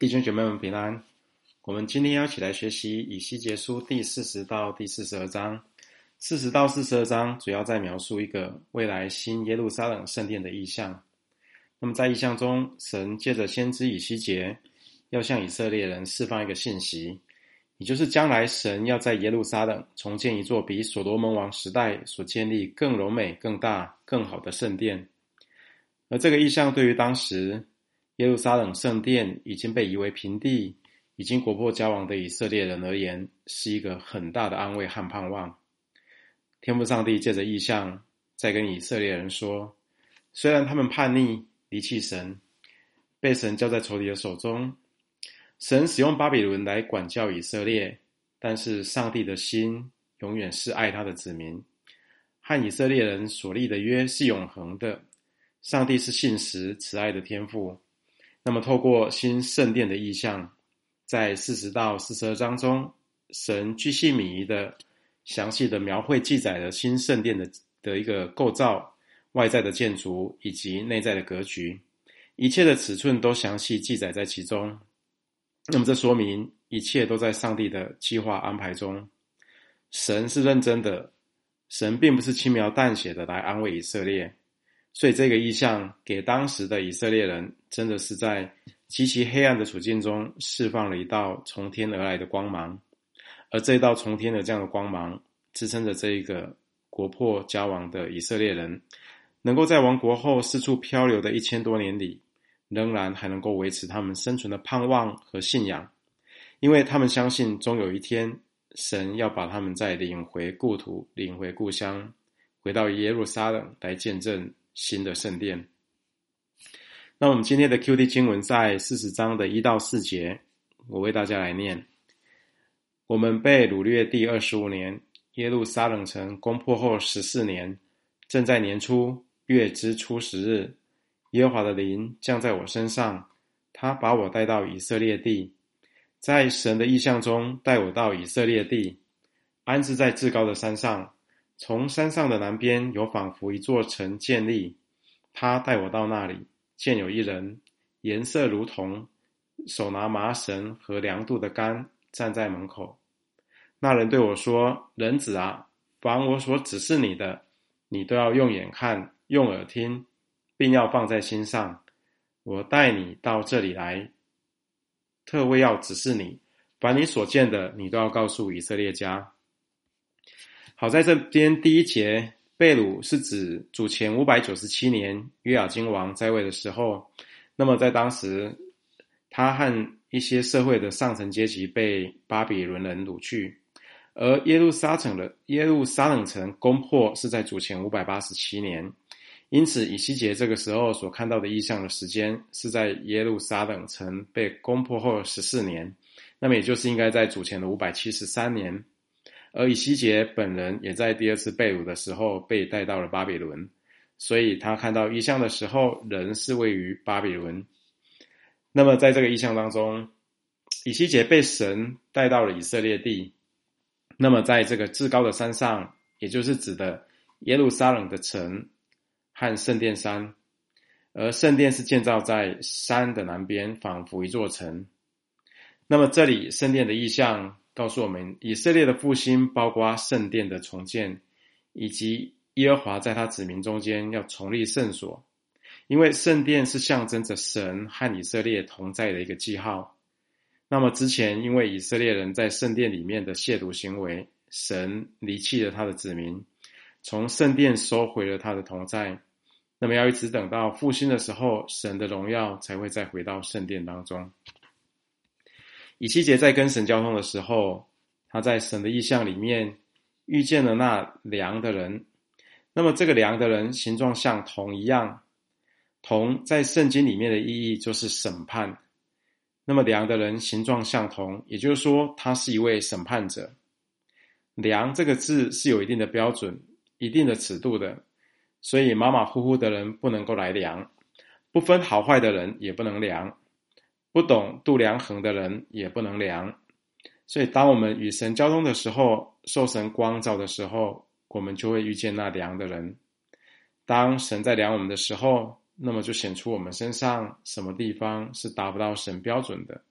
弟兄姐妹们平安。我们今天要一起来学习以西结书第40到第42章。40到42章主要在描述一个未来新耶路撒冷圣殿的意象。那么在意象中，神借着先知以西结要向以色列人释放一个信息，也就是将来神要在耶路撒冷重建一座比所罗门王时代所建立更柔美、更大、更好的圣殿。而这个意象对于当时耶路撒冷圣殿已经被夷为平地，已经国破家亡的以色列人而言，是一个很大的安慰和盼望。天父上帝借着意象在跟以色列人说，虽然他们叛逆离弃神，被神交在仇敌的手中，神使用巴比伦来管教以色列，但是上帝的心永远是爱他的子民，和以色列人所立的约是永恒的。上帝是信实慈爱的天父。那么透过新圣殿的意象，在40到42章中，神鉅细靡遗的详细的描绘记载了新圣殿的一个构造、外在的建筑以及内在的格局，一切的尺寸都详细记载在其中。那么这说明一切都在上帝的计划安排中。神是认真的，神并不是轻描淡写的来安慰以色列。所以这个意象给当时的以色列人真的是在极其黑暗的处境中释放了一道从天而来的光芒，而这一道从天的这样的光芒支撑着这一个国破家亡的以色列人，能够在亡国后四处漂流的1000多年里，仍然还能够维持他们生存的盼望和信仰，因为他们相信终有一天神要把他们再领回故土，领回故乡，回到耶路撒冷来见证新的圣殿。那我们今天的 QT 经文在40章的1到4节，我为大家来念。我们被掳掠第25年，耶路撒冷城攻破后14年，正在年初月之初10日，耶和华的灵降在我身上，他把我带到以色列地，在神的意象中带我到以色列地，安置在至高的山上。从山上的南边有仿佛一座城建立，他带我到那里，见有一人，颜色如铜，手拿麻绳和量度的杆，站在门口。那人对我说，人子啊，凡我所指示你的，你都要用眼看，用耳听，并要放在心上。我带你到这里来，特为要指示你，凡你所见的，你都要告诉以色列家。好，在这边第1节，被掳是指主前597年约雅斤王在位的时候，那么在当时他和一些社会的上层阶级被巴比伦人掳去，而耶路撒冷城攻破是在主前587年，因此以西结这个时候所看到的异象的时间是在耶路撒冷城被攻破后14年，那么也就是应该在主前的573年。而以西结本人也在第2次被掳的时候被带到了巴比伦，所以他看到异象的时候人是位于巴比伦。那么在这个异象当中，以西结被神带到了以色列地，那么在这个至高的山上，也就是指的耶路撒冷的城和圣殿山，而圣殿是建造在山的南边，仿佛一座城。那么这里圣殿的意象告诉我们，以色列的复兴包括圣殿的重建，以及耶和华在他子民中间要重立圣所。因为圣殿是象征着神和以色列同在的一个记号。那么之前因为以色列人在圣殿里面的亵渎行为，神离弃了他的子民，从圣殿收回了他的同在。那么要一直等到复兴的时候，神的荣耀才会再回到圣殿当中。以西结在跟神交通的时候，他在神的意象里面遇见了那量的人。那么这个量的人形状像铜一样，铜在圣经里面的意义就是审判。那么量的人形状像铜，也就是说他是一位审判者。量这个字是有一定的标准、一定的尺度的，所以马马虎虎的人不能够来量，不分好坏的人也不能量，不懂度量衡的人也不能量。所以当我们与神交通的时候，受神光照的时候，我们就会遇见那量的人。当神在量我们的时候，那么就显出我们身上什么地方是达不到神标准的，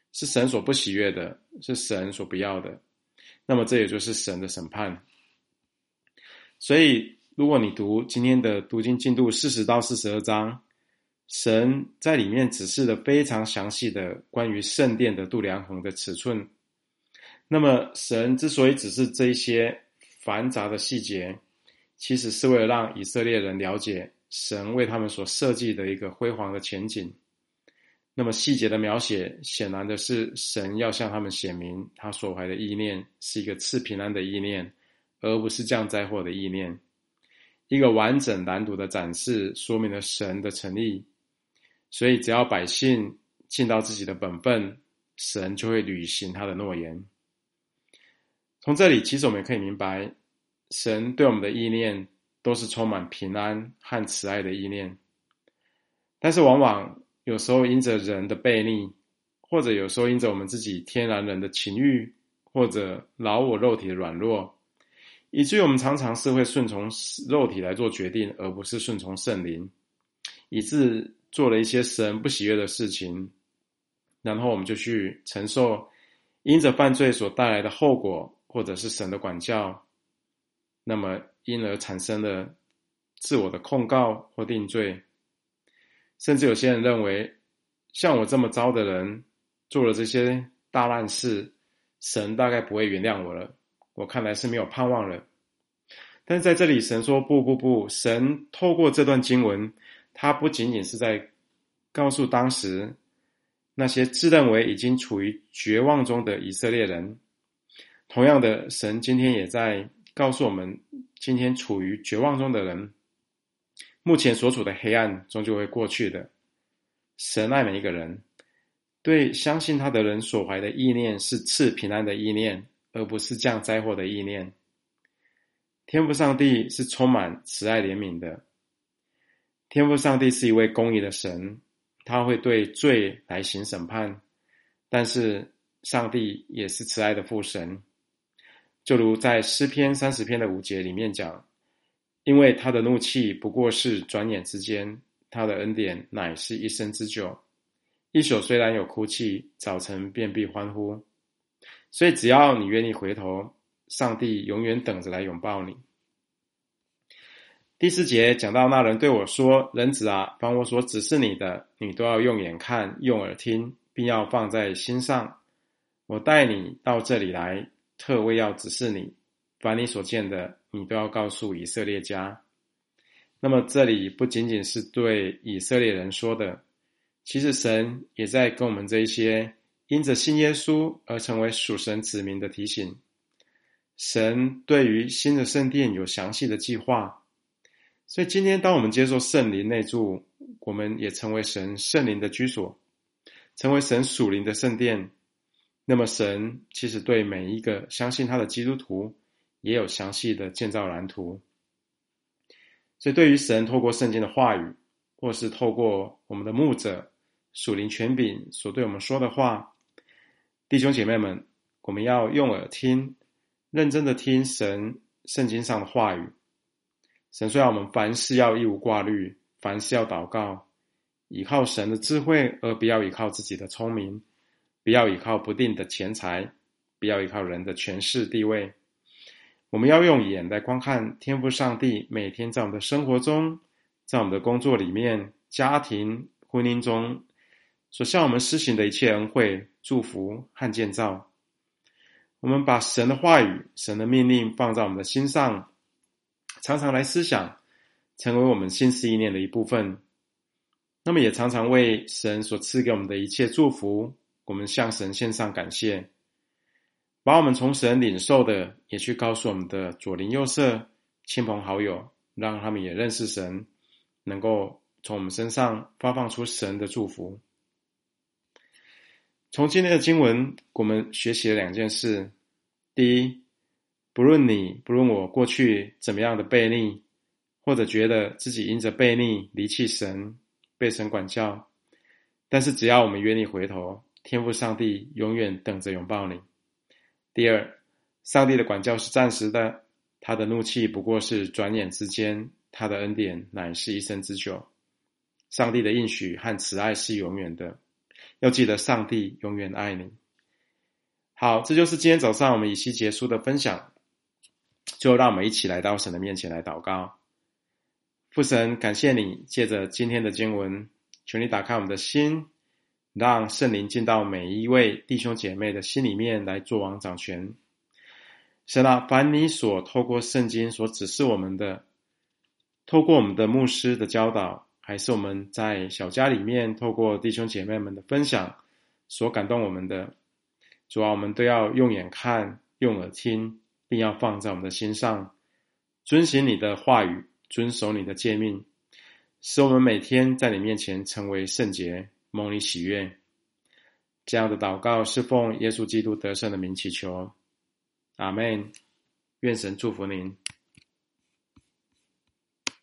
是神所不喜悦的，是神所不要的。那么这也就是神的审判。所以如果你读今天的读经进度40到42章，神在里面指示了非常详细的关于圣殿的度量衡的尺寸。那么神之所以指示这一些繁杂的细节，其实是为了让以色列人了解神为他们所设计的一个辉煌的前景。那么细节的描写显然的是神要向他们显明他所怀的意念是一个赐平安的意念，而不是降灾祸的意念。一个完整蓝图的展示说明了神的诚意，所以只要百姓尽到自己的本分，神就会履行他的诺言。从这里其实我们也可以明白，神对我们的意念都是充满平安和慈爱的意念。但是往往有时候因着人的悖逆，或者有时候因着我们自己天然人的情欲，或者老我肉体的软弱，以至于我们常常是会顺从肉体来做决定，而不是顺从圣灵，以致做了一些神不喜悦的事情，然后我们就去承受因着犯罪所带来的后果，或者是神的管教，那么因而产生了自我的控告或定罪。甚至有些人认为，像我这么糟的人做了这些大烂事，神大概不会原谅我了，我看来是没有盼望了。但是在这里神说不，神透过这段经文，他不仅仅是在告诉当时那些自认为已经处于绝望中的以色列人，同样的，神今天也在告诉我们，今天处于绝望中的人，目前所处的黑暗终究会过去的。神爱每一个人，对相信他的人所怀的意念是赐平安的意念，而不是降灾祸的意念。天父上帝是充满慈爱怜悯的。天父上帝是一位公义的神，他会对罪来行审判，但是上帝也是慈爱的父神。就如在诗篇30篇的5节里面讲，因为他的怒气不过是转眼之间，他的恩典乃是一生之久。一宿虽然有哭泣，早晨便必欢呼。所以只要你愿意回头，上帝永远等着来拥抱你。第4节讲到那人对我说，人子啊，凡我所指示你的，你都要用眼看，用耳听，并要放在心上。我带你到这里来，特为要指示你，凡你所见的，你都要告诉以色列家。那么这里不仅仅是对以色列人说的，其实神也在跟我们这一些因着信耶稣而成为属神子民的提醒。神对于新的圣殿有详细的计划，所以今天当我们接受圣灵内住，我们也成为神圣灵的居所，成为神属灵的圣殿。那么神其实对每一个相信他的基督徒也有详细的建造蓝图。所以对于神透过圣经的话语，或是透过我们的牧者属灵权柄所对我们说的话，弟兄姐妹们，我们要用耳听，认真的听神圣经上的话语。神说要我们凡事要一无挂虑，凡事要祷告，依靠神的智慧，而不要依靠自己的聪明，不要依靠不定的钱财，不要依靠人的权势地位。我们要用眼来观看天父上帝每天在我们的生活中，在我们的工作里面、家庭、婚姻中所向我们施行的一切恩惠、祝福和建造。我们把神的话语、神的命令放在我们的心上，常常来思想，成为我们心思意念的一部分。那么也常常为神所赐给我们的一切祝福，我们向神献上感谢，把我们从神领受的也去告诉我们的左邻右舍、亲朋好友，让他们也认识神，能够从我们身上发放出神的祝福。从今天的经文，我们学习了2件事。第一，不论我过去怎么样的悖逆，或者觉得自己因着悖逆离弃神，被神管教，但是只要我们愿意回头，天父上帝永远等着拥抱你。第二，上帝的管教是暂时的，他的怒气不过是转眼之间，他的恩典乃是一生之久。上帝的应许和慈爱是永远的， 要记得上帝永远爱你。好，这就是今天早上我们以西结书的分享，就让我们一起来到神的面前来祷告。父神，感谢你借着今天的经文，求你打开我们的心，让圣灵进到每一位弟兄姐妹的心里面来作王掌权。神啊，凡你所透过圣经所指示我们的，透过我们的牧师的教导，还是我们在小家里面透过弟兄姐妹们的分享所感动我们的，主啊，我们都要用眼看，用耳听，并要放在我们的心上，遵行你的话语，遵守你的诫命，使我们每天在你面前成为圣洁，蒙你喜悦。这样的祷告是奉耶稣基督得胜的名祈求，阿们。愿神祝福您。